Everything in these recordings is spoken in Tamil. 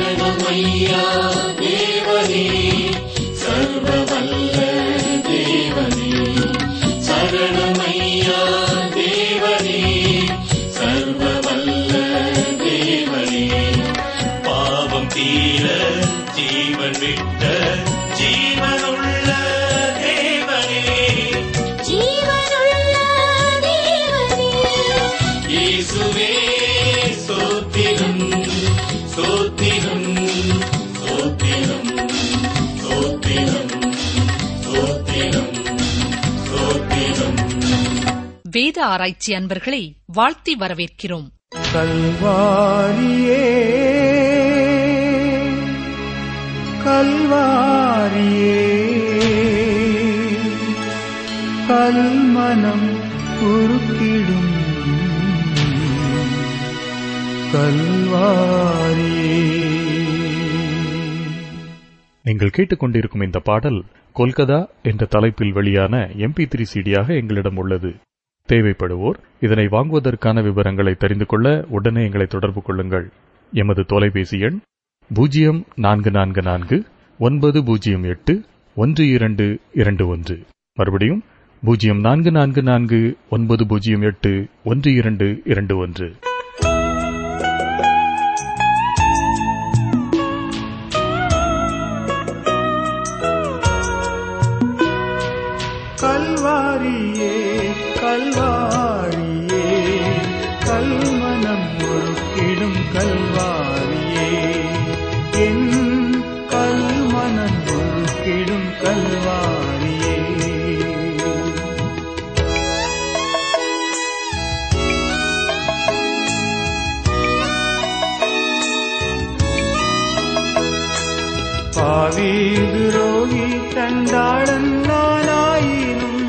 சரணமையா தேவனே, சர்வவல்ல தேவனே. சரணமையா தேவனே, சர்வவல்ல தேவனே. பாவம் தீர ஜீவன் விட்ட ஜீவனுள்ள தேவனே, ஜீவனுள்ள தேவனே. இயேசுவே ஸ்தோத்திரம், ஸ்தோத்திரம், ஸ்தோத்திரம், ஸ்தோத்திரம், ஸ்தோத்திரம், ஸ்தோத்திரம். வேத ஆராய்ச்சி அன்பர்களை வாழ்த்தி வரவேற்கிறோம். கல்வாரியே, கல்வாரியே, கல்மனம் உருக்கிடும் கல்வாரியே. நீங்கள் கேட்டுக்கொண்டிருக்கும் இந்த பாடல் கொல்கதா என்ற தலைப்பில் வெளியான MP3 CD-யாக எங்களிடம் உள்ளது. தேவைப்படுவோர் இதனை வாங்குவதற்கான விவரங்களை தெரிந்து கொள்ள உடனே எங்களை தொடர்பு கொள்ளுங்கள். எமது தொலைபேசி எண் 0444-908-1221. மறுபடியும் 0444-908-1221. கல்வாரியே, கல்வாரியே, கல்மனம் உருக்கிடும் கல்வாரியே, என் கல்மனம் உருக்கிடும் கல்வாரியே. பாவி துரோகி தண்டாளன் நானாயினும்,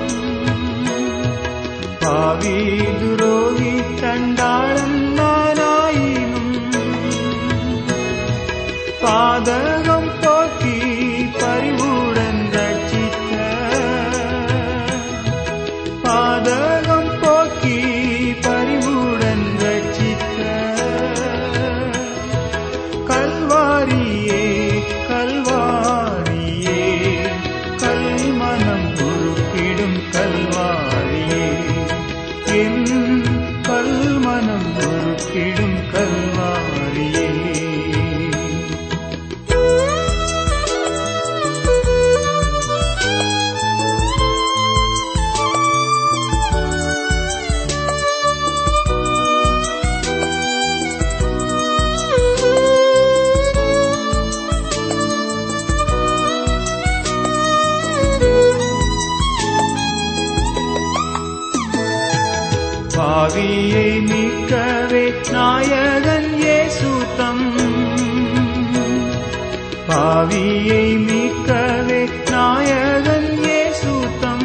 பாவி துரோகி தண்டாளன் நானாயினும், பாதகம் போக்கி பரிவுடன் ரட்சித்த, பாதகம் போக்கி பரிவுடன் ரட்சித்த கல்வாரியே, கல்வாரியே, கல்மனம் உருக்கிடும் கல்வாரியே, என் கல்மனம் உருக்கிடும் கல்வாரியே. பாவியை மீட்கவே நாயகன் இயேசுதம், பாவியை மீட்கவே நாயகன் இயேசுதம்,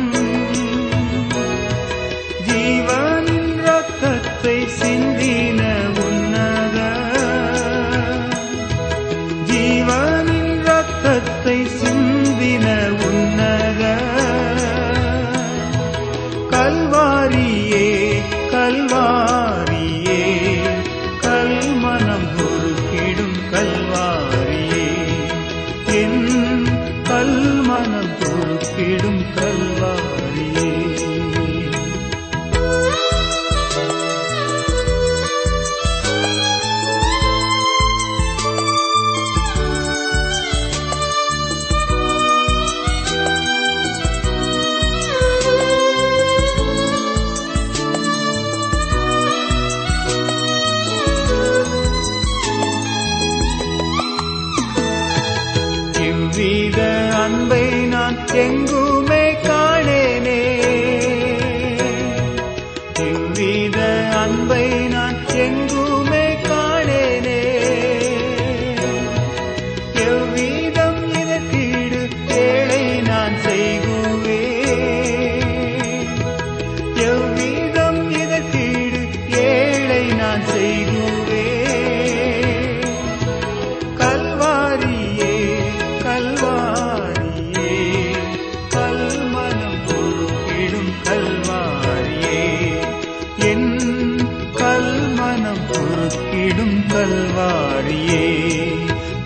ஜீவனின் இரத்தத்தை சிந்தின உன்னத, ஜீவனின் இரத்தத்தை சிந்தின உன்னத கல்வாரியே, கல்வாரியே, கல்மனம் உருக்கிடும் கல்வாரியே, என் கல்மனம் உருக்கிடும் கல்வாரியே. இவ்வித அன்பை நான் எங்குமே காணேனே, இவ்வித அன்பை நான் எங்குமே காணேனே, எவ்விதம் இதற்கீடு ஏழை நான் செய்குவே, எவ்விதம் இதற்கீடு ஏழை நான் செய்குவே கல்வாரியே, கல்வாரியே,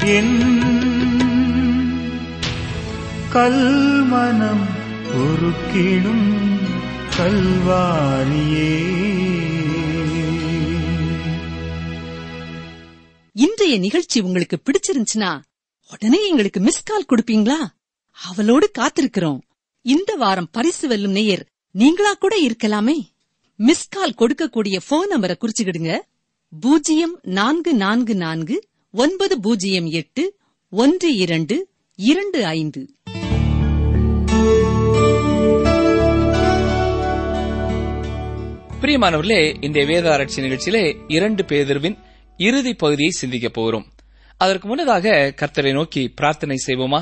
என் கல்மனம் உருக்கிடும் கல்வாரியே. இன்றைய நிகழ்ச்சி உங்களுக்கு பிடிச்சிருந்துச்சுன்னா உடனே எங்களுக்கு மிஸ் கால் கொடுப்பீங்களா? அவளோடு காத்திருக்கிறோம். இந்த வாரம் பரிசு வெல்லும் நேயர் நீங்களா கூட இருக்கலாமே. மிஸ் கால் கொடுக்கக்கூடிய போன் நம்பரை குறிச்சுக்கிடுங்க. 0444-908-1225. பிரியமானவர்களே, இந்த வேத ஆராய்ச்சி நிகழ்ச்சியிலே 2 பேதுருவின் இறுதி பகுதியை சிந்திக்கப் போகிறோம். அதற்கு முன்னதாக கர்த்தரை நோக்கி பிரார்த்தனை செய்வோமா?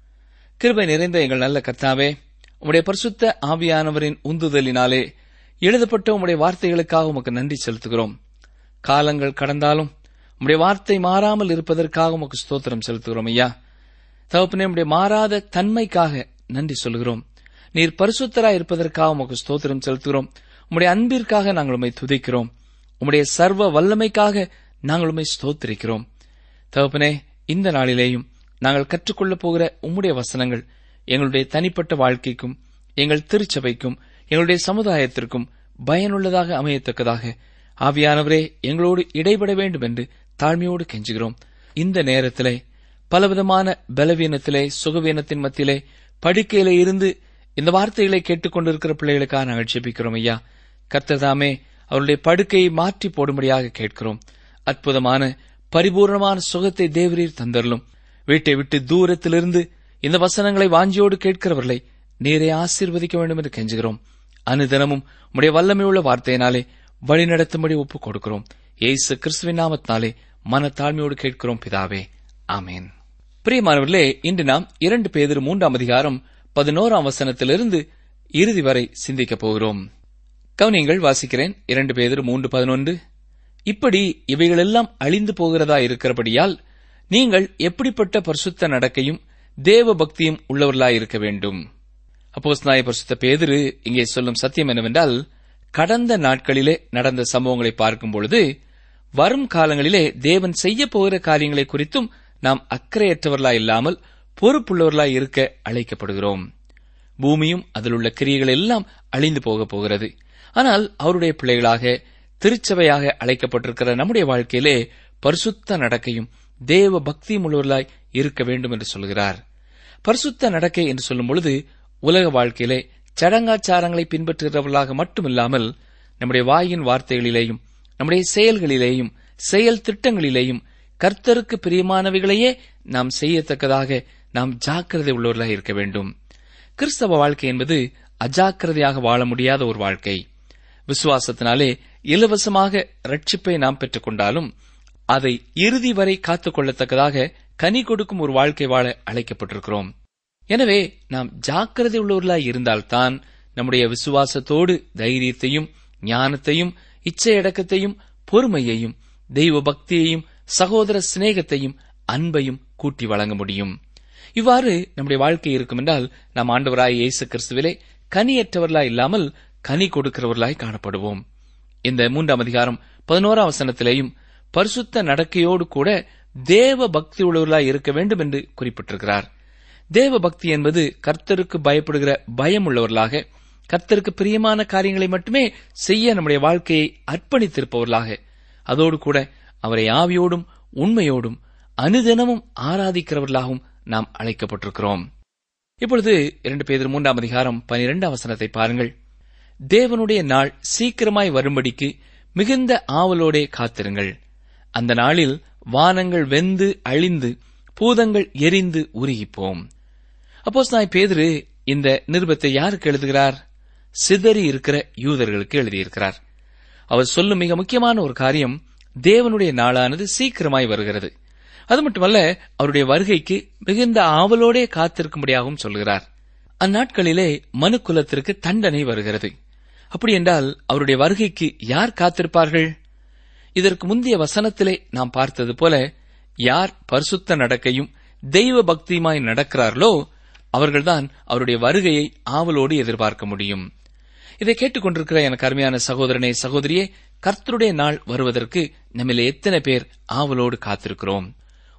கிருபை நிறைந்த எங்கள் நல்ல கர்த்தாவே, உம்முடைய பரிசுத்த ஆவியானவரின் உந்துதலினாலே எழுதப்பட்ட உம்முடைய வார்த்தைகளுக்காக உமக்கு நன்றி செலுத்துகிறோம். காலங்கள் கடந்தாலும் உம்முடைய வார்த்தை மாறாமல் இருப்பதற்காக உமக்கு ஸ்தோத்திரம் செலுத்துகிறோம். ஐயா தகப்பனே, உம்முடைய மாறாத தன்மைக்காக நன்றி சொல்கிறோம். நீர் பரிசுத்தராய் இருப்பதற்காக உமக்கு ஸ்தோத்திரம் செலுத்துகிறோம். உம்முடைய அன்பிற்காக நாங்கள் உம்மை துதிக்கிறோம். உம்முடைய சர்வ வல்லமைக்காக நாங்கள் உம்மை ஸ்தோத்திரிக்கிறோம். தகப்பனே, இந்த நாளிலேயும் நாங்கள் கற்றுக்கொள்ளப் போகிற உம்முடைய வசனங்கள் எங்களுடைய தனிப்பட்ட வாழ்க்கைக்கும் எங்கள் திருச்சபைக்கும் எங்களுடைய சமுதாயத்திற்கும் பயனுள்ளதாக அமையத்தக்கதாக ஆவியானவரே எங்களோடு இடைபட வேண்டும் என்று தாழ்மையோடு கெஞ்சுகிறோம். இந்த நேரத்திலே பலவிதமான பலவீனத்திலே சுகவீனத்தின் மத்தியிலே படுக்கையிலே இருந்து இந்த வார்த்தைகளை கேட்டுக்கொண்டிருக்கிற பிள்ளைகளுக்காக நாங்கள் ஜெபிக்கிறோம். ஐயா கர்த்தர் தாமே அவருடைய படுக்கையை மாற்றி போடும்படியாக கேட்கிறோம். அற்புதமான பரிபூர்ணமான சுகத்தை தேவரீர் தந்தரலும். வீட்டை விட்டு தூரத்திலிருந்து இந்த வசனங்களை வாஞ்சியோடு கேட்கிறவர்களை நீரே ஆசீர்வதிக்க வேண்டும் என்று கெஞ்சுகிறோம். அனுதினமும் உம்முடைய வல்லமையுள்ள வார்த்தையினாலே வழிநடத்தும்படி ஒப்புக் கொடுக்கிறோம். இயேசு கிறிஸ்துவின் நாமத்தினாலே மனத்தாழ்மையோடு கேட்கிறோம் பிதாவே, ஆமேன். பிரியமானவர்களே, இன்று நாம் 2 பேதுரு 3ஆம் அதிகாரம் 11ஆம் வசனத்திலிருந்து இறுதி வரை சிந்திக்கப் போகிறோம். கவனியங்கள், வாசிக்கிறேன். 2 பேதுரு 3:11. இப்படி இவைகளெல்லாம் அழிந்து போகிறதா இருக்கிறபடியால் நீங்கள் எப்படிப்பட்ட பரிசுத்த நடக்கையும் தேவ பக்தியும் உள்ளவர்களாயிருக்க வேண்டும். அப்போஸ்தலனாகிய பரிசுத்த பேதுரு இங்கே சொல்லும் சத்தியம் என்னவென்றால், கடந்த நாட்களிலே நடந்த சம்பவங்களை பார்க்கும் பொழுது வரும் காலங்களிலே தேவன் செய்ய போகிற காரியங்களை குறித்தும் நாம் அக்கறையற்றவர்களாய் இல்லாமல் பொறுப்புள்ளவர்களாய் இருக்க அழைக்கப்படுகிறோம். பூமியும் அதில் உள்ள கிரியைகள் எல்லாம் அழிந்து போகப் போகிறது. ஆனால் அவருடைய பிள்ளைகளாக திருச்சபையாக அழைக்கப்பட்டிருக்கிற நம்முடைய வாழ்க்கையிலே பரிசுத்த நடக்கையும் தேவ பக்தியும் உள்ளவர்களாய் இருக்க வேண்டும் என்று சொல்கிறார். பரிசுத்த நடக்கை என்று சொல்லும் பொழுது உலக வாழ்க்கையிலே சடங்காச்சாரங்களை பின்பற்றுகிறவர்களாக மட்டுமில்லாமல் நம்முடைய வாயின் வார்த்தைகளிலேயும் நம்முடைய செயல்களிலேயும் செயல் திட்டங்களிலேயும் கர்த்தருக்கு பிரியமானவைகளையே நாம் செய்யத்தக்கதாக நாம் ஜாக்கிரதை உள்ளவர்களாக இருக்க வேண்டும். கிறிஸ்தவ வாழ்க்கை என்பது அஜாக்கிரதையாக வாழ முடியாத ஒரு வாழ்க்கை. விசுவாசத்தினாலே இலவசமாக ரட்சிப்பை நாம் பெற்றுக் கொண்டாலும் அதை இறுதி வரை காத்துக் கொள்ளத்தக்கதாக கனி கொடுக்கும் ஒரு வாழ்க்கை வாழ அழைக்கப்பட்டிருக்கிறோம். எனவே நாம் ஜாக்கிரதை உள்ளவர்களாய் இருந்தால்தான் நம்முடைய விசுவாசத்தோடு தைரியத்தையும் ஞானத்தையும் இச்சையடக்கத்தையும் பொறுமையையும் தெய்வ பக்தியையும் சகோதர சிநேகத்தையும் அன்பையும் கூட்டி வழங்க முடியும். இவ்வாறு நம்முடைய வாழ்க்கை இருக்கும் என்றால் நாம் ஆண்டவராய் இயேசு கிறிஸ்துவிலே கனியற்றவர்களாய் இல்லாமல் கனி கொடுக்கிறவர்களாய் காணப்படுவோம். இந்த 3ஆம் அதிகாரம் 11ஆம் வசனத்திலேயும் பரிசுத்த நடக்கையோடு கூட தேவ பக்தி உள்ளவர்களாய் இருக்க வேண்டும் என்று குறிப்பிட்டிருக்கிறார். தேவ பக்தி என்பது கர்த்தருக்கு பயப்படுகிற பயம் உள்ளவர்களாக, கர்த்தருக்கு பிரியமான காரியங்களை மட்டுமே செய்ய நம்முடைய வாழ்க்கையை அர்ப்பணித்திருப்பவர்களாக, அதோடு கூட அவரை ஆவியோடும் உண்மையோடும் அனுதினமும் ஆராதிக்கிறவர்களாகவும் நாம் அழைக்கப்பட்டிருக்கிறோம். இப்பொழுது 2 பேதுரு 3ஆம் அதிகாரம் 12ஆம் வசனத்தை பாருங்கள். தேவனுடைய நாள் சீக்கிரமாய் வரும்படிக்கு மிகுந்த ஆவலோடே காத்திருங்கள். அந்த நாளில் வானங்கள் வெந்து அழிந்து பூதங்கள் எரிந்து உருகிப்போம். அப்போஸ்தலனாகிய பேதுரு இந்த நிருபத்தை யாருக்கு எழுதுகிறார்? சிதறி இருக்கிற யூதர்களுக்கு எழுதியிருக்கிறார். அவர் சொல்லும் மிக முக்கியமான ஒரு காரியம், தேவனுடைய நாளானது சீக்கிரமாய் வருகிறது. அது மட்டுமல்ல, அவருடைய வருகைக்கு மிகுந்த ஆவலோடே காத்திருக்கும்படியாகவும் சொல்கிறார். அந்நாட்களிலே மனு குலத்திற்கு தண்டனை வருகிறது. அப்படி என்றால் அவருடைய வருகைக்கு யார் காத்திருப்பார்கள்? இதற்கு முந்தைய வசனத்திலே நாம் பார்த்தது போல, யார் பரிசுத்த நடக்கையும் தெய்வ பக்தியுமாய் நடக்கிறார்களோ அவர்கள்தான் அவருடைய வருகையை ஆவலோடு எதிர்பார்க்க முடியும். இதை கேட்டுக்கொண்டிருக்கிற எனக்கு அருமையான சகோதரனே, சகோதரியே, கர்த்தருடைய நாள் வருவதற்கு நம்மிலே எத்தனை பேர் ஆவலோடு காத்திருக்கிறோம்?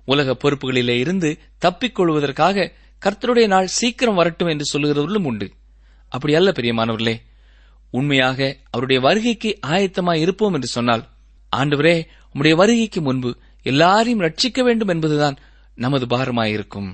உலக பொறுப்புகளிலே இருந்து தப்பிக் கொள்வதற்காக கர்த்தருடைய நாள் சீக்கிரம் வரட்டும் என்று சொல்லுகிறவர்களும் உண்டு. அப்படி அல்ல பிரியமானவர்களே, உண்மையாக அவருடைய வருகைக்கு ஆயத்தமாய் இருப்போம் என்று சொன்னால், ஆண்டவரே உம்முடைய வருகைக்கு முன்பு எல்லாரையும் ரட்சிக்க வேண்டும் என்பதுதான் நமது பாரமாயிருக்கும்.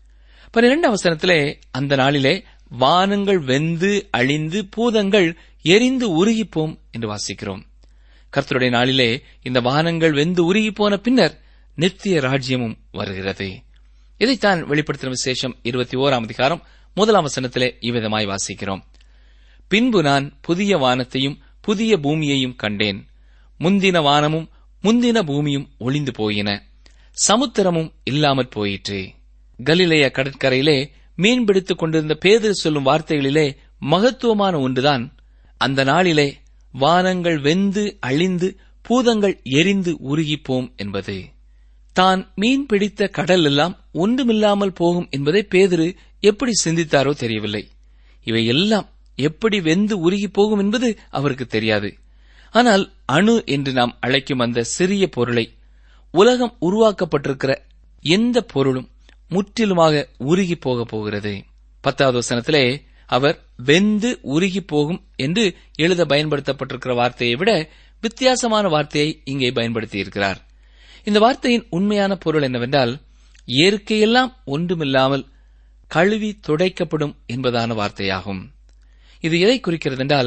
12ஆம் வசனத்திலே, அந்த நாளிலே வானங்கள் வெந்து அழிந்து பூதங்கள் எரிந்து உருகிப்போம் என்று வாசிக்கிறோம். கர்த்தருடைய நாளிலே இந்த வானங்கள் வெந்து உருகி போன பின்னர் நித்திய ராஜ்யமும் வருகிறது. இதைத்தான் வெளிப்படுத்தின விசேஷம் 21ஆம் அதிகாரம் 1ஆம் வசனத்திலே இவ்விதமாய் வாசிக்கிறோம். பின்பு நான் புதிய வானத்தையும் புதிய பூமியையும் கண்டேன். முந்தின வானமும் முந்தின பூமியும் ஒளிந்து போயின, சமுத்திரமும் இல்லாமற் போயிற்று. கலிலேய கடற்கரையிலே மீன்பிடித்துக் கொண்டிருந்த பேதுரு சொல்லும் வார்த்தைகளிலே மகத்துவமான ஒன்றுதான், அந்த நாளிலே வானங்கள் வெந்து அழிந்து பூதங்கள் எரிந்து உருகிப்போம் என்பது. தான் மீன் பிடித்த கடல் எல்லாம் ஒன்றுமில்லாமல் போகும் என்பதை பேதுரு எப்படி சிந்தித்தாரோ தெரியவில்லை. இவை எல்லாம் எப்படி வெந்து உருகி போகும் என்பது அவருக்கு தெரியாது. ஆனால் அணு என்று நாம் அழைக்கும் அந்த சிறிய பொருளை, உலகம் உருவாக்கப்பட்டிருக்கிற எந்த பொருளும் முற்றிலுமாக உருகி போக போகிறது. 10வது வசனத்திலே அவர் வெந்து உருகி போகும் என்று எழுத பயன்படுத்தப்பட்டிருக்கிற வார்த்தையை விட வித்தியாசமான வார்த்தையை இங்கே பயன்படுத்தியிருக்கிறார். இந்த வார்த்தையின் உண்மையான பொருள் என்னவென்றால், இயற்கையெல்லாம் ஒன்றுமில்லாமல் கழுவி துடைக்கப்படும் என்பதான வார்த்தையாகும். இது எதை குறிக்கிறது என்றால்,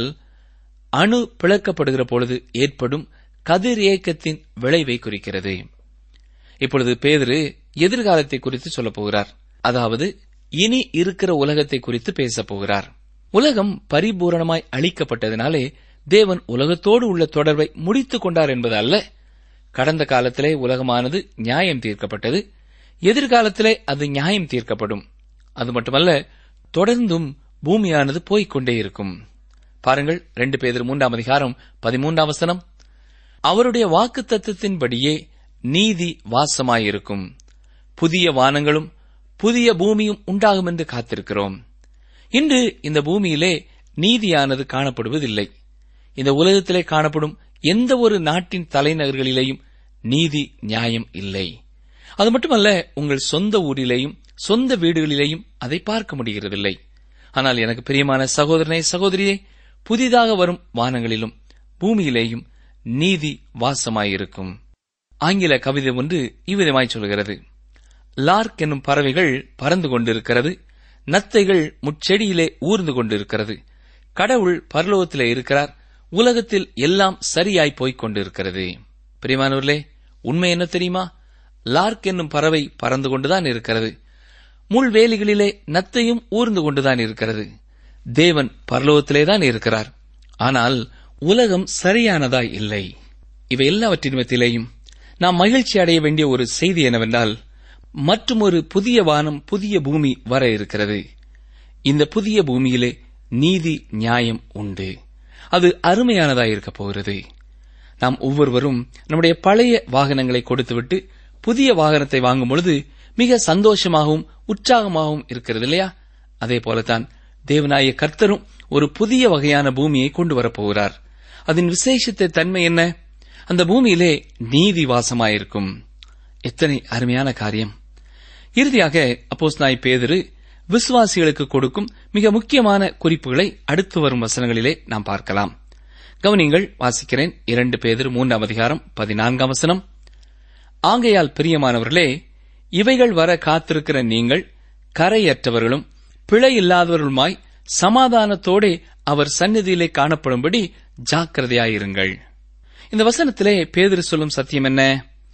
அணு பிளக்கப்படுகிற பொழுது ஏற்படும் கதிர் இயக்கத்தின் விளைவை குறிக்கிறது. இப்பொழுது பேதுரு எதிர்காலத்தை குறித்து சொல்லப் போகிறார். அதாவது இனி இருக்கிற உலகத்தை குறித்து பேசப் போகிறார். உலகம் பரிபூரணமாய் அழிக்கப்பட்டதினாலே தேவன் உலகத்தோடு உள்ள தொடர்பை முடித்துக் கொண்டார் என்பது அல்ல. கடந்த காலத்திலே உலகமானது நியாயம் தீர்க்கப்பட்டது. எதிர்காலத்திலே அது நியாயம் தீர்க்கப்படும். அது மட்டுமல்ல, தொடர்ந்தும் பூமியானது போய்கொண்டே இருக்கும். பாருங்கள், 2 பேதுரு 3ஆம் அதிகாரம் 13ஆம் வசனம், அவருடைய வாக்குத்தத்தத்தின்படியே நீதி வாசமாயிருக்கும், புதிய வானங்களும் புதிய பூமியும் உண்டாகும் என்று காத்திருக்கிறோம். இன்று இந்த பூமியிலே நீதியானது காணப்படுவதில்லை. இந்த உலகத்திலே காணப்படும் எந்த ஒரு நாட்டின் தலைநகர்களிலேயும் நீதி நியாயம் இல்லை. அது மட்டுமல்ல, உங்கள் சொந்த ஊரிலேயும் சொந்த வீடுகளிலேயும் அதை பார்க்க முடிகிறதில்லை. ஆனால் எனக்கு பிரியமான சகோதரனே, சகோதரியே, புதிதாக வரும் வானங்களிலும் பூமியிலேயும் நீதி வாசமாயிருக்கும். ஆங்கில கவிதை ஒன்று இவ்விதமாய் சொல்கிறது, லார்க் என்னும் பறவைகள் பறந்து கொண்டிருக்கிறது, நத்தைகள் முச்செடியிலே ஊர்ந்து கொண்டிருக்கிறது, கடவுள் பரலோகத்திலே இருக்கிறார், உலகத்தில் எல்லாம் சரியாய் போய்க் கொண்டிருக்கிறது. பிரியமானவர்களே, உண்மை என்ன தெரியுமா? லார்க் என்னும் பறவை பறந்து கொண்டுதான் இருக்கிறது, முள்வேலிகளிலே நத்தையும் ஊர்ந்து கொண்டுதான் இருக்கிறது. தேவன் பரலோகத்திலேதான் இருக்கிறார். ஆனால் உலகம் சரியானதாய் இல்லை. இவை எல்லாவற்றின் மத்தியிலேயும் நாம் மகிழ்ச்சி அடைய வேண்டிய ஒரு செய்தி என்னவென்றால், மற்றும் ஒரு புதிய வானம் புதிய பூமி வர இருக்கிறது. இந்த புதிய பூமியிலே நீதி நியாயம் உண்டு. அது அருமையானதாயிருக்கப் போகிறது. நாம் ஒவ்வொருவரும் நம்முடைய பழைய வாகனங்களை கொடுத்துவிட்டு புதிய வாகனத்தை வாங்கும் பொழுது மிக சந்தோஷமாகவும் உற்சாகமாகவும் இருக்கிறது இல்லையா? அதே போலத்தான் தேவனாய கர்த்தரும் ஒரு புதிய வகையான பூமியை கொண்டு வரப்போகிறார். அதன் விசேஷத்த தன்மை என்ன? அந்த பூமியிலே நீதி வாசமாயிருக்கும். எத்தனை அருமையான காரியம்! இறுதியாக அப்போஸ்தலனாகிய பேதுரு விசுவாசிகளுக்கு கொடுக்கும் மிக முக்கியமான குறிப்புகளை அடுத்து வரும் வசனங்களிலே நாம் பார்க்கலாம். கவனிங்கள், வாசிக்கிறேன். 2 பேதுரு 3ஆம் அதிகாரம் 14ஆம் வசனம், ஆகையால் பிரியமானவர்களே, இவைகள் வர காத்திருக்கிற நீங்கள் கரையற்றவர்களும் பிழையில்லாதவர்களுமாய் சமாதானத்தோடே அவர் சந்நிதியிலே காணப்படும்படி ஜாக்கிரதையாயிருங்கள். இந்த வசனத்திலே பேதுரு சொல்லும் சத்தியம் என்ன?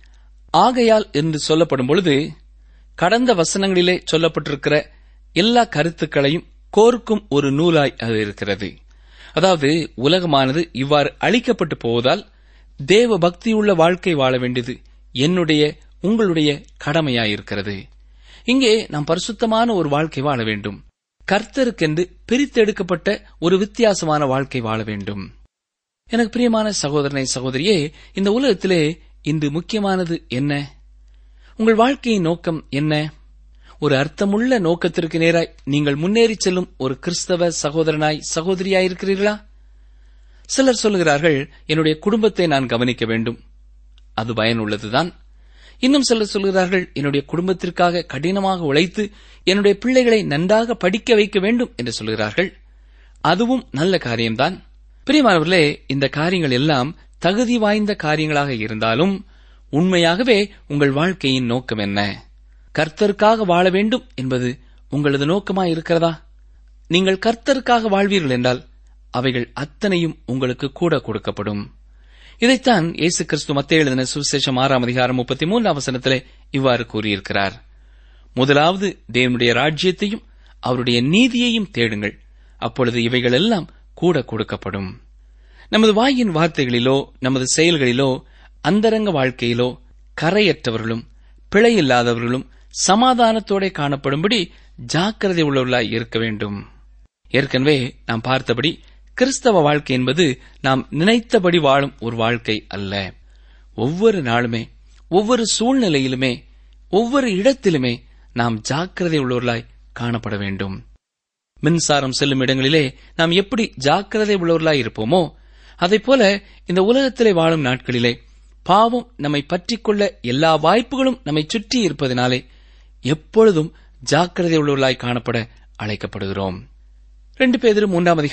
ஆகையால் என்று சொல்லப்படும் பொழுது கடந்த வசனங்களிலே சொல்லப்பட்டிருக்கிற எல்லா கருத்துக்களையும் கோர்க்கும் ஒரு நூலாய் அது இருக்கிறது. அதாவது உலகமானது இவ்வாறு அழிக்கப்பட்டு போவதால் தேவ பக்தியுள்ள வாழ்க்கை வாழ வேண்டியது என்னுடைய உங்களுடைய கடமையாயிருக்கிறது. இங்கே நாம் பரிசுத்தமான ஒரு வாழ்க்கை வாழ வேண்டும். கர்த்தருக்கென்று பிரித்தெடுக்கப்பட்ட ஒரு வித்தியாசமான வாழ்க்கை வாழ வேண்டும். எனக்கு பிரியமான சகோதரனை, சகோதரியே, இந்த உலகத்திலே இன்று முக்கியமானது என்ன? உங்கள் வாழ்க்கையின் நோக்கம் என்ன? ஒரு அர்த்தமுள்ள நோக்கத்திற்கு நேராய் நீங்கள் முன்னேறி செல்லும் ஒரு கிறிஸ்தவ சகோதரனாய், சகோதரியாயிருக்கிறீர்களா? சிலர் சொல்லுகிறார்கள், என்னுடைய குடும்பத்தை நான் கவனிக்க வேண்டும். அது பயனுள்ளதுதான். இன்னும் சிலர் சொல்கிறார்கள், என்னுடைய குடும்பத்திற்காக கடினமாக உழைத்து என்னுடைய பிள்ளைகளை நன்றாக படிக்க வைக்க வேண்டும் என்று சொல்கிறார்கள். அதுவும் நல்ல காரியம்தான். பிரியமானவர்களே, இந்த காரியங்கள் எல்லாம் தகுதி வாய்ந்த காரியங்களாக இருந்தாலும் உண்மையாகவே உங்கள் வாழ்க்கையின் நோக்கம் என்ன? கர்த்தருக்காக வாழ வேண்டும் என்பது உங்களது நோக்கமாய் இருக்கிறதா? நீங்கள் கர்த்தருக்காக வாழ்வீர்கள் என்றால் அவைகள் அத்தனையும் உங்களுக்கு கூட கொடுக்கப்படும். இதைத்தான் இயேசு கிறிஸ்து மத்தேயு எழுதின சுவிசேஷம் 6:33 இவ்வாறு கூறியிருக்கிறார். முதலாவது தேவனுடைய ராஜ்யத்தையும் அவருடைய நீதியையும் தேடுங்கள், அப்பொழுது இவைகள் எல்லாம் கூட கொடுக்கப்படும். நமது வாயின் வார்த்தைகளிலோ நமது செயல்களிலோ அந்தரங்க வாழ்க்கையிலோ கரையற்றவர்களும் பிழையில்லாதவர்களும் சமாதானத்தோட காணப்படும்படி ஜாக்கிரதை உள்ளவர்களாய் இருக்க வேண்டும். ஏற்கனவே நாம் பார்த்தபடி கிறிஸ்தவ வாழ்க்கை என்பது நாம் நினைத்தபடி வாழும் ஒரு வாழ்க்கை அல்ல. ஒவ்வொரு நாளுமே, ஒவ்வொரு சூழ்நிலையிலுமே, ஒவ்வொரு இடத்திலுமே நாம் ஜாக்கிரதை உள்ளவர்களாய் காணப்பட வேண்டும். மின்சாரம் செல்லும் இடங்களிலே நாம் எப்படி ஜாக்கிரதை உள்ளவர்களாய் இருப்போமோ, அதைப்போல இந்த உலகத்திலே வாழும் நாட்களிலே பாவம் நம்மை பற்றிக்கொள்ள எல்லா வாய்ப்புகளும் நம்மை சுற்றி இருப்பதனாலே எப்பொழுதும் ஜாக்கிரதை உள்ளவர்களாய் காணப்பட அழைக்கப்படுகிறோம். 2 பேதுரு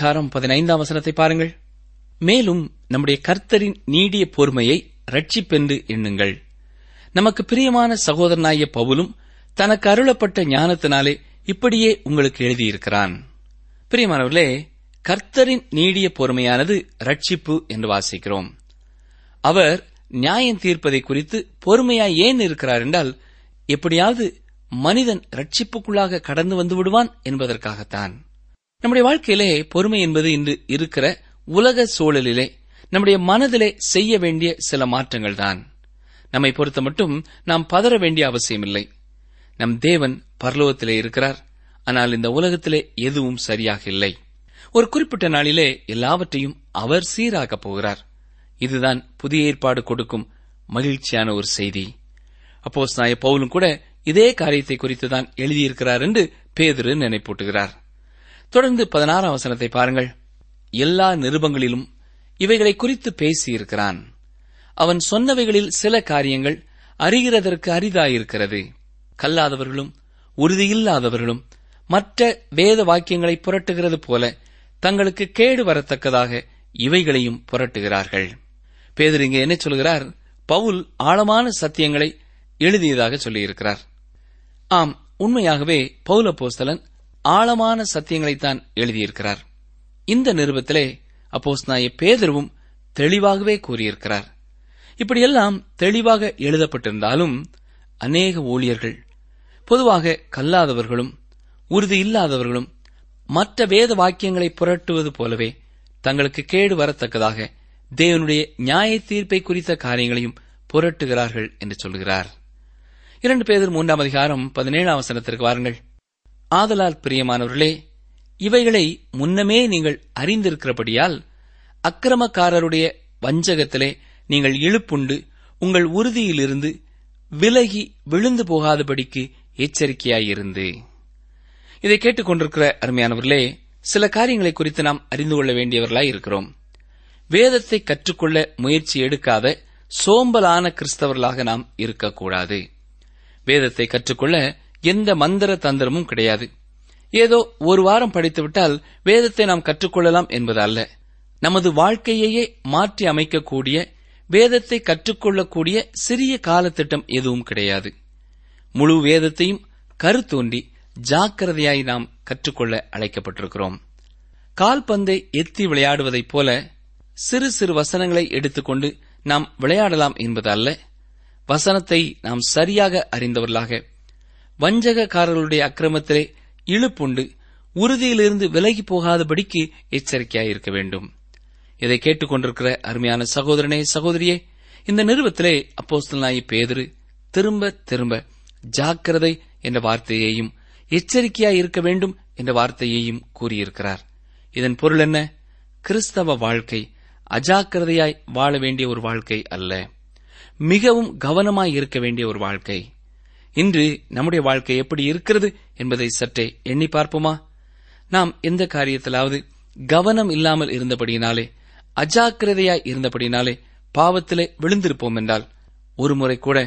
3:15 பாருங்கள். மேலும் நம்முடைய கர்த்தரின் நீடிய பொறுமையை இரட்சிப்பென்று எண்ணுங்கள். நமக்கு பிரியமான சகோதரனாகிய பவுலும் தனக்கு அருளப்பட்ட ஞானத்தினாலே இப்படியே உங்களுக்கு எழுதியிருக்கிறான். பிரியமானவர்களே, கர்த்தரின் நீடிய பொறுமையானது இரட்சிப்பு என்று வாசிக்கிறோம். அவர் நியாயம் தீர்ப்பதை குறித்து பொறுமையாய் ஏன் இருக்கிறார் என்றால், எப்படியாவது மனிதன் இரட்சிப்புக்குள்ளாக கடந்து வந்து விடுவான் என்பதற்காகத்தான். நம்முடைய வாழ்க்கையிலே பொறுமை என்பது இன்று இருக்கிற உலக சூழலிலே நம்முடைய மனதிலே செய்ய வேண்டிய சில மாற்றங்கள் தான். நம்மை பொறுத்த மட்டும் நாம் பதற வேண்டிய அவசியமில்லை. நம் தேவன் பரலோகத்திலே இருக்கிறார். ஆனால் இந்த உலகத்திலே எதுவும் சரியாக இல்லை. ஒரு குறிப்பிட்ட நாளிலே எல்லாவற்றையும் அவர் சீராக்கப் போகிறார். இதுதான் புதிய ஏற்பாடு கொடுக்கும் மகிழ்ச்சியான ஒரு செய்தி. அப்போஸ்தலனாகிய பவுலும் கூட இதே காரியத்தை குறித்துதான் எழுதியிருக்கிறார் என்று பேதுரு நினைப்பூட்டுகிறார். தொடர்ந்து 16 பாருங்கள். எல்லா நிருபங்களிலும் இவைகளை குறித்து பேசியிருக்கிறான். அவன் சொன்னவைகளில் சில காரியங்கள் அறிகிறதற்கு அரிதாயிருக்கிறது. கல்லாதவர்களும் உறுதியில்லாதவர்களும் மற்ற வேத வாக்கியங்களை புரட்டுகிறது போல தங்களுக்கு கேடு வரத்தக்கதாக இவைகளையும் புரட்டுகிறார்கள். பேதுரு இங்கே என்ன சொல்கிறார்? பவுல் ஆழமான சத்தியங்களை எழுதியதாக சொல்லியிருக்கிறார். ஆம், உண்மையாகவே பவுல் அப்போஸ்தலன் ஆழமான சத்தியங்களைத்தான் எழுதியிருக்கிறார். இந்த நிருபத்திலே அப்போஸ்தலனாகிய பேதுருவும் தெளிவாகவே கூறியிருக்கிறார். இப்படியெல்லாம் தெளிவாக எழுதப்பட்டிருந்தாலும் அநேக ஊழியர்கள், பொதுவாக கல்லாதவர்களும் உறுதியில்லாதவர்களும் மற்ற வேத வாக்கியங்களை புரட்டுவது போலவே தங்களுக்கு கேடு வரத்தக்கதாக தேவனுடைய நியாய தீர்ப்பை குறித்த காரியங்களையும் புரட்டுகிறார்கள் என்று சொல்கிறார். 2 பேதுரு 3:17 வாருங்கள். ஆதலால் பிரியமானவர்களே, இவைகளை முன்னமே நீங்கள் அறிந்திருக்கிறபடியால் அக்கிரமக்காரருடைய வஞ்சகத்திலே நீங்கள் இழுப்புண்டு உங்கள் உறுதியிலிருந்து விலகி விழுந்து போகாதபடிக்கு எச்சரிக்கையாயிருந்து. இதை கேட்டுக் கொண்டிருக்கிற அருமையானவர்களே, சில காரியங்களை குறித்து நாம் அறிந்து கொள்ள வேண்டியவர்களாய் இருக்கிறோம். வேதத்தை கற்றுக்கொள்ள முயற்சி எடுக்காத சோம்பலான கிறிஸ்தவர்களாக நாம் இருக்கக்கூடாது. வேதத்தை கற்றுக்கொள்ள எந்த மந்திர தந்திரமும் கிடையாது. ஏதோ ஒரு வாரம் படித்துவிட்டால் வேதத்தை நாம் கற்றுக்கொள்ளலாம் என்பது அல்ல. நமது வாழ்க்கையையே மாற்றி அமைக்கக்கூடிய, வேதத்தை கற்றுக்கொள்ளக்கூடிய சிறிய காலத்திட்டம் எதுவும் கிடையாது. முழு வேதத்தையும் கருத்தோண்டி ஜாக்கிரதையாய் நாம் கற்றுக்கொள்ள அழைக்கப்பட்டிருக்கிறோம். கால்பந்தை எத்தி விளையாடுவதைப் போல சிறு சிறு வசனங்களை எடுத்துக்கொண்டு நாம் விளையாடலாம் என்பது அல்ல. வசனத்தை நாம் சரியாக அறிந்தவர்களாக வஞ்சகக்காரர்களுடைய அக்கிரமத்திலே இழுப்புண்டு உறுதியிலிருந்து விலகி போகாதபடிக்கு எச்சரிக்கையாயிருக்க வேண்டும். இதை கேட்டுக்கொண்டிருக்கிற அருமையான சகோதரனே, சகோதரியே, இந்த நிருபத்திலே அப்போஸ்தலனாகிய பேதுரு திரும்ப திரும்ப ஜாக்கிரதை என்ற வார்த்தையையும் எச்சரிக்கையாய் இருக்க வேண்டும் என்ற வார்த்தையையும் கூறியிருக்கிறார். இதன் பொருள் என்ன? கிறிஸ்தவ வாழ்க்கை அஜாக்கிரதையாய் வாழ வேண்டிய ஒரு வாழ்க்கை அல்ல, மிகவும் கவனமாய் இருக்க வேண்டிய ஒரு வாழ்க்கை. இன்று நம்முடைய வாழ்க்கை எப்படி இருக்கிறது என்பதை சற்றே எண்ணி பார்ப்போமா? நாம் எந்த காரியத்திலாவது கவனம் இல்லாமல் இருந்தபடியினாலே, அஜாக்கிரதையாய் இருந்தபடியினாலே பாவத்திலே விழுந்திருப்போம் என்றால், ஒருமுறை கூட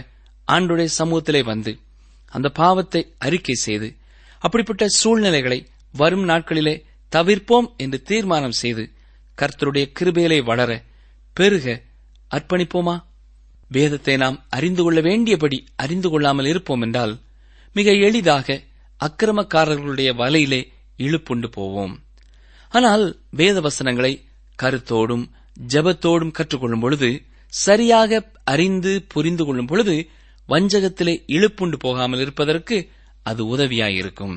ஆண்டவருடைய சமூகத்திலே வந்து அந்த பாவத்தை அறிக்கை செய்து அப்படிப்பட்ட சூழ்நிலைகளை வரும் நாட்களிலே தவிர்ப்போம் என்று தீர்மானம் செய்து கர்த்தருடைய கிருபையிலே வளர பெருக அர்ப்பணிப்போமா? வேதத்தை நாம் அறிந்து கொள்ள வேண்டியபடி அறிந்து கொள்ளாமல் இருப்போம் என்றால் மிக எளிதாக அக்கிரமக்காரர்களுடைய வலையிலே இழுப்புண்டு போவோம். ஆனால் வேத வசனங்களை கருத்தோடும் ஜெபத்தோடும் கற்றுக்கொள்ளும் பொழுது, சரியாக அறிந்து புரிந்து கொள்ளும் பொழுது வஞ்சகத்திலே இழுப்புண்டு போகாமல் இருப்பதற்கு அது உதவியாயிருக்கும்.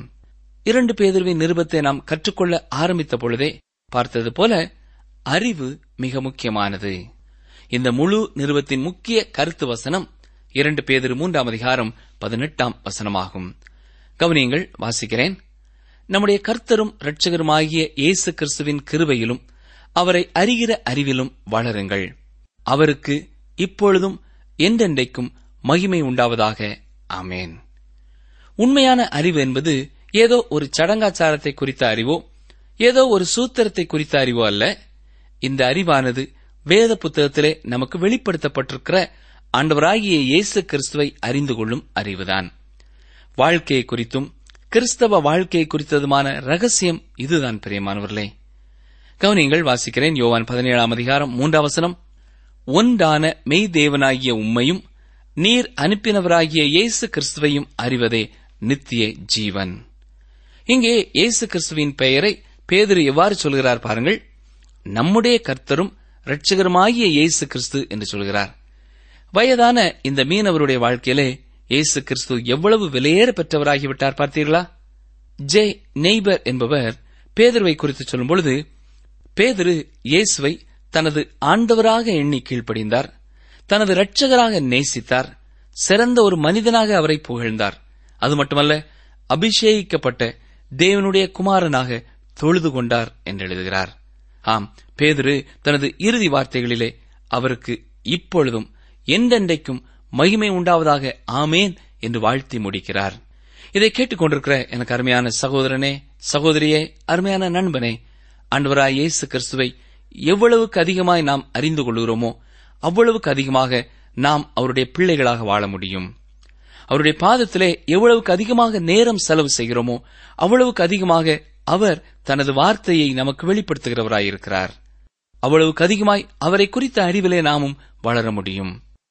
2 பேதுருவின் நிருபத்தை நாம் கற்றுக்கொள்ள ஆரம்பித்த பொழுதே பார்த்தது போல அறிவு மிக முக்கியமானது. இந்த முழு நிருபத்தின் முக்கிய கருத்து வசனம் 2 பேதுரு 3ஆம் அதிகாரம் 18ஆம் வசனமாகும். கவனியங்கள், வாசிக்கிறேன். நம்முடைய கர்த்தரும் இரட்சகருமாகிய இயேசு கிறிஸ்துவின் கிருபையிலும் அவரை அறிகிற அறிவிலும் வளருங்கள். அவருக்கு இப்பொழுதும் என்றென்றைக்கும் மகிமை உண்டாவதாக. ஆமேன். உண்மையான அறிவு என்பது ஏதோ ஒரு சடங்காச்சாரத்தை குறித்த அறிவோ, ஏதோ ஒரு சூத்திரத்தை குறித்த அறிவோ அல்ல. இந்த அறிவானது வேத புத்தகத்திலே நமக்கு வெளிப்படுத்தப்பட்டிருக்கிற ஆண்டவராகிய இயேசு கிறிஸ்துவை அறிந்து கொள்ளும் அறிவுதான். வாழ்க்கையை குறித்தும் கிறிஸ்தவ வாழ்க்கையை குறித்ததுமான ரகசியம் இதுதான். பிரியமானவர்களே, கவனியங்கள், வாசிக்கிறேன். யோவான் 17ஆம் அதிகாரம் 3ஆம் வசனம். ஒன்றான மெய்தேவனாகிய உம்மையும் நீர் அனுப்பினவராகிய இயேசு கிறிஸ்துவையும் அறிவதே நித்திய ஜீவன். இங்கே இயேசு கிறிஸ்துவின் பெயரை பேதுரு எவ்வாறு சொல்கிறார் பாருங்கள். நம்முடைய கர்த்தரும் இரட்சகருமாகிய இயேசு கிறிஸ்து என்று சொல்கிறார். வயதான இந்த மீனவருடைய வாழ்க்கையிலே இயேசு கிறிஸ்து எவ்வளவு விலையேற பெற்றவராகிவிட்டார் பார்த்தீர்களா? ஜே நெய்பர் என்பவர் பேதுருவை குறித்து சொல்லும் பொழுது, பேதுரு இயேசுவை தனது ஆண்டவராக எண்ணி கீழ்ப்படிந்தார், தனது இரட்சகராக நேசித்தார், சிறந்த ஒரு மனிதனாக அவரை புகழ்ந்தார். அது மட்டுமல்ல, அபிஷேகிக்கப்பட்ட தேவனுடைய குமாரனாக தொழுது கொண்டார் என்று எழுதுகிறார். ஆம், பேதுரு தனது இறுதி வார்த்தைகளிலே அவருக்கு இப்பொழுதும் என்றென்றைக்கும் மகிமை உண்டாவதாக ஆமேன் என்று வாழ்த்தி முடிக்கிறார். இதை கேட்டுக் கொண்டிருக்கிற எனக்கு அருமையான சகோதரனே, சகோதரியே, அருமையான நண்பனே, ஆண்டவராய் இயேசு கிறிஸ்துவை எவ்வளவுக்கு அதிகமாய் நாம் அறிந்து கொள்கிறோமோ அவ்வளவுக்கு அதிகமாக நாம் அவருடைய பிள்ளைகளாக வாழ முடியும். அவருடைய பாதத்திலே எவ்வளவுக்கு அதிகமாக நேரம் செலவு செய்கிறோமோ அவ்வளவுக்கு அதிகமாக அவர் தனது வார்த்தையை நமக்கு வெளிப்படுத்துகிறவராயிருக்கிறார். அவ்வளவுக்கு அதிகமாய் அவரை குறித்த அறிவிலே நாமும் வளர முடியும்.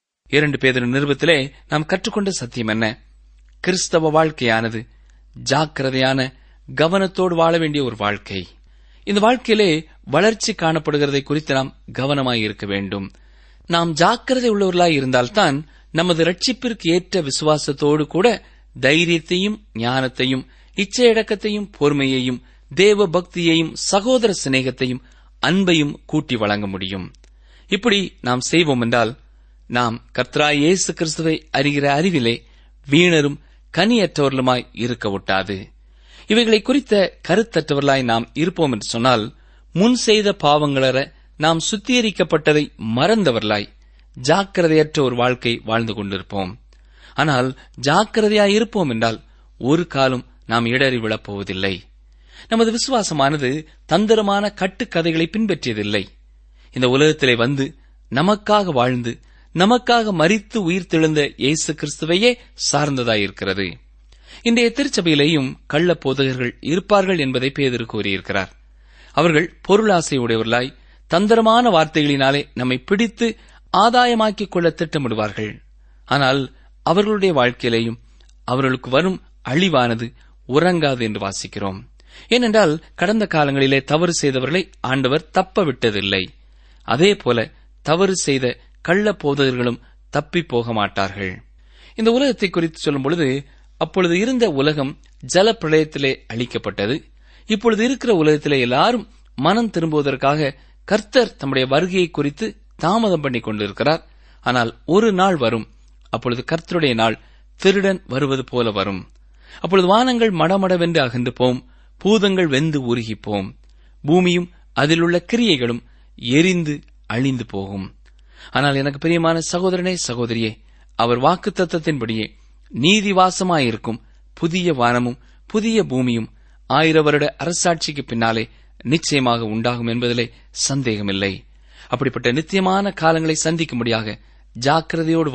2 பேதுரு நிருபத்திலே நாம் கற்றுக்கொண்ட சத்தியம் என்ன? கிறிஸ்தவ வாழ்க்கையானது ஜாக்கிரதையான கவனத்தோடு வாழ வேண்டிய ஒரு வாழ்க்கை. இந்த வாழ்க்கையிலே வளர்ச்சி காணப்படுகிறதை குறித்து நாம் கவனமாய் இருக்க வேண்டும். நாம் ஜாக்கிரதை உள்ளவர்களாய் இருந்தால்தான் நமது ரட்சிப்பிற்கு ஏற்ற விசுவாசத்தோடு கூட தைரியத்தையும் ஞானத்தையும் இச்சையடக்கத்தையும் பொறுமையையும் தேவ பக்தியையும் சகோதர சிநேகத்தையும் அன்பையும் கூட்டி வழங்க முடியும். இப்படி நாம் செய்வோம் என்றால் நாம் கர்த்தராய் இயேசு கிறிஸ்துவை அறிகிற அறிவிலே வீணரும் கனியற்றவர்களுமாய் இருக்க ஒட்டாது. இவைகளை குறித்த கருத்தற்றவர்களாய் நாம் இருப்போம் என்று சொன்னால் முன் செய்த பாவங்களற நாம் சுத்திகரிக்கப்பட்டதை மறந்தவர்களாய் ஜாக்கிரதையற்ற ஒரு வாழ்க்கை வாழ்ந்து கொண்டிருப்போம். ஆனால் ஜாக்கிரதையாய் இருப்போம் என்றால் ஒரு காலம் நாம் இடறி விழப்போவதில்லை. நமது விசுவாசமானது தந்திரமான கட்டுக்கதைகளை பின்பற்றியதில்லை. இந்த உலகத்திலே வந்து நமக்காக வாழ்ந்து நமக்காக மரித்து உயிர்த்தெழுந்த இயேசு கிறிஸ்துவையே சார்ந்ததாயிருக்கிறது. இன்றைய திருச்சபையிலேயும் கள்ள போதகர்கள் இருப்பார்கள் என்பதை பேதுரு கூறியிருக்கிறார். அவர்கள் பொருளாசை உடையவர்களாய் தந்திரமான வார்த்தைகளினாலே நம்மை பிடித்து ஆதாயமாக்கிக் கொள்ள திட்டமிடுவார்கள். ஆனால் அவர்களுடைய வாழ்க்கையிலேயும் அவர்களுக்கு வரும் அழிவானது உறங்காது என்று வாசிக்கிறோம். ஏனென்றால் கடந்த காலங்களிலே தவறு செய்தவர்களை ஆண்டவர் தப்ப விட்டதில்லை. அதேபோல தவறு செய்த கள்ள போதகர்களும் தப்பி போக மாட்டார்கள். இந்த உலகத்தை குறித்து சொல்லும் பொழுது, அப்பொழுது இருந்த உலகம் ஜல பிரளயத்திலே அழிக்கப்பட்டது. இப்பொழுது இருக்கிற உலகத்திலே எல்லாரும் மனம் திரும்புவதற்காக கர்த்தர் தம்முடைய வருகையை குறித்து தாமதம் பண்ணிக் கொண்டிருக்கிறார். ஆனால் ஒரு நாள் வரும், அப்பொழுது கர்த்தருடைய நாள் திருடன் வருவது போல வரும். அப்பொழுது வானங்கள் மடமடவென்று அகன்று போம், பூதங்கள் வெந்து உருகிப்போம், பூமியும் அதிலுள்ள கிரியைகளும் எரிந்து அழிந்து போகும். ஆனால் எனக்கு பிரியமான சகோதரனே, சகோதரியே, அவர் வாக்குத்தத்தத்தின்படியே நீதிவாசமாயிருக்கும் புதிய வானமும் புதிய பூமியும் 1000 வருட அரசாட்சிக்கு பின்னாலே நிச்சயமாக உண்டாகும் என்பதிலே சந்தேகமில்லை. அப்படிப்பட்ட நித்தியமான காலங்களை சந்திக்கும்படியாக ஜாக்கிரதையோடு வாழ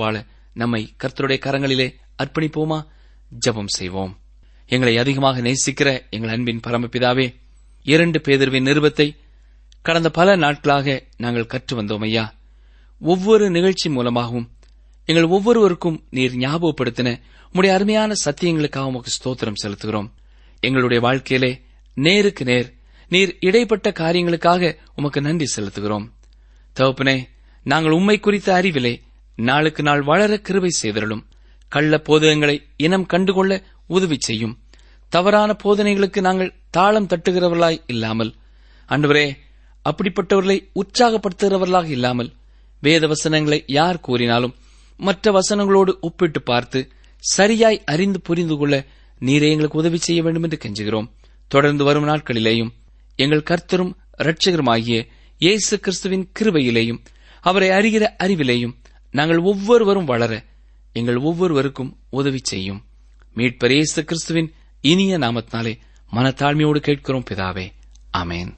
நம்மை கர்த்தருடைய கரங்களிலே அர்ப்பணிப்போமா? ஜெபம் செய்வோம். எங்களை அதிகமாக நேசிக்கிற எங்கள் அன்பின் பரமபிதாவே, 2 பேதுருவின் நிருபத்தை கடந்த பல நாட்களாக நாங்கள் கற்று வந்தோம் ஐயா. ஒவ்வொரு நிகழ்ச்சி மூலமாகவும் எங்கள் ஒவ்வொருவருக்கும் நீர் ஞாபகப்படுத்தின உம்முடைய அருமையான சத்தியங்களுக்காக உமக்கு ஸ்தோத்திரம் செலுத்துகிறோம். எங்களுடைய வாழ்க்கையிலே நேருக்கு நேர் நீர் இடைப்பட்ட காரியங்களுக்காக உமக்கு நன்றி செலுத்துகிறோம். தகப்பனே, நாங்கள் உம்மை குறித்த அறிவிலே நாளுக்கு நாள் வளர கிருபை செய்தருளும். கள்ள போதகங்களை இனம் கண்டுகொள்ள உதவி செய்யும். தவறான போதனைகளுக்கு நாங்கள் தாளம் தட்டுகிறவர்களாய் இல்லாமல், ஆண்டவரே, அப்படிப்பட்டவர்களை உற்சாகப்படுத்துகிறவர்களாக இல்லாமல், வேத வசனங்களை யார் கூறினாலும் மற்ற வசனங்களோடு ஒப்பிட்டு பார்த்து சரியாய் அறிந்து புரிந்து கொள்ள நீரே எங்களுக்கு உதவி செய்ய வேண்டும் என்று கெஞ்சுகிறோம். தொடர்ந்து வரும் நாட்களிலேயும் எங்கள் கர்த்தரும் இரட்சகருமாகிய இயேசு கிறிஸ்துவின் கிருபையிலேயும் அவரை அறிகிற அறிவிலேயும் நாங்கள் ஒவ்வொருவரும் வளர எங்கள் ஒவ்வொருவருக்கும் உதவி செய்யும். மீட்பர் இயேசு கிறிஸ்துவின் இனிய நாமத்தினாலே மனத்தாழ்மையோடு கேட்கிறோம் பிதாவே, ஆமென்.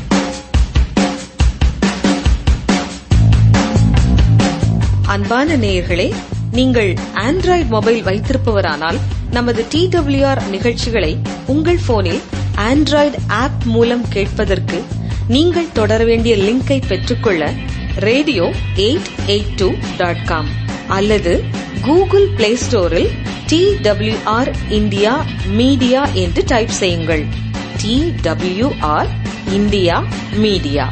அன்பான நேயர்களே, நீங்கள் ஆண்ட்ராய்டு மொபைல் வைத்திருப்பவரானால் நமது TWR நிகழ்ச்சிகளை உங்கள் போனில் ஆண்ட்ராய்டு ஆப் மூலம் கேட்பதற்கு நீங்கள் தொடர வேண்டிய லிங்கை பெற்றுக்கொள்ள radio882.com அல்லது கூகுள் பிளே ஸ்டோரில் TWR இந்தியா மீடியா என்று டைப் செய்யுங்கள். TWR India media.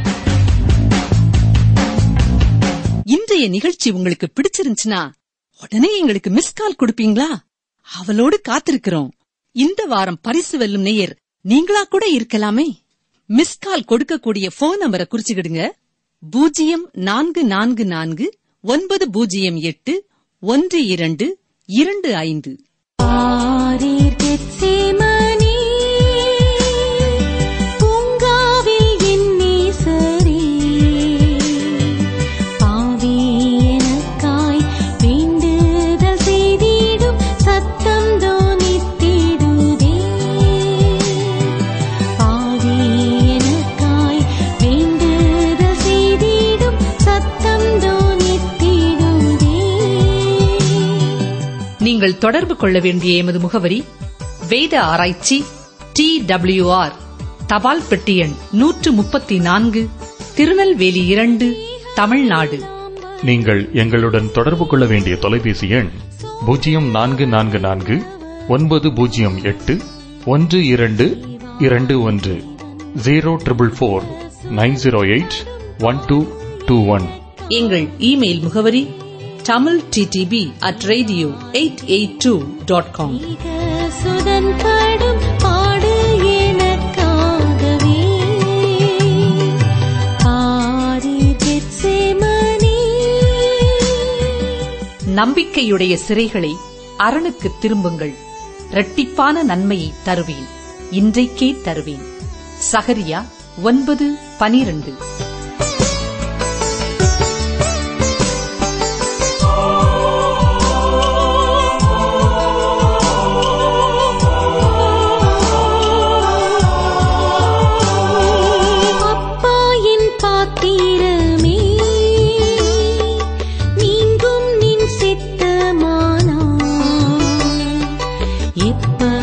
இன்றைய நிகழ்ச்சி உங்களுக்கு பிடிச்சிருந்துச்சுன்னா உடனே எங்களுக்கு மிஸ் கால் கொடுப்பீங்களா? அவளோடு காத்திருக்கிறோம். இந்த வாரம் பரிசு வெல்லும் நேயர் நீங்களா கூட இருக்கலாமே. மிஸ் கால் கொடுக்கக்கூடிய போன் நம்பரை குறிச்சுக்கிடுங்க. 04449081081225. நீங்கள் தொடர்பு கொள்ள வேண்டிய எமது முகவரி: வேத ஆராய்ச்சி, TWR, தபால் பெட்டி எண் 134, திருநெல்வேலி 2, தமிழ்நாடு. நீங்கள் எங்களுடன் தொடர்பு கொள்ள வேண்டிய தொலைபேசி எண் 0444 908 1221 0444 908 1221. எங்கள் இமெயில் முகவரி tamilttb@radio882.com. நம்பிக்கையுடைய சிறைகளை அரணுக்கு திரும்புங்கள், இரட்டிப்பான நன்மையை தருவேன், இன்றைக்கே தருவேன். சகரியா 9:12. இப்ப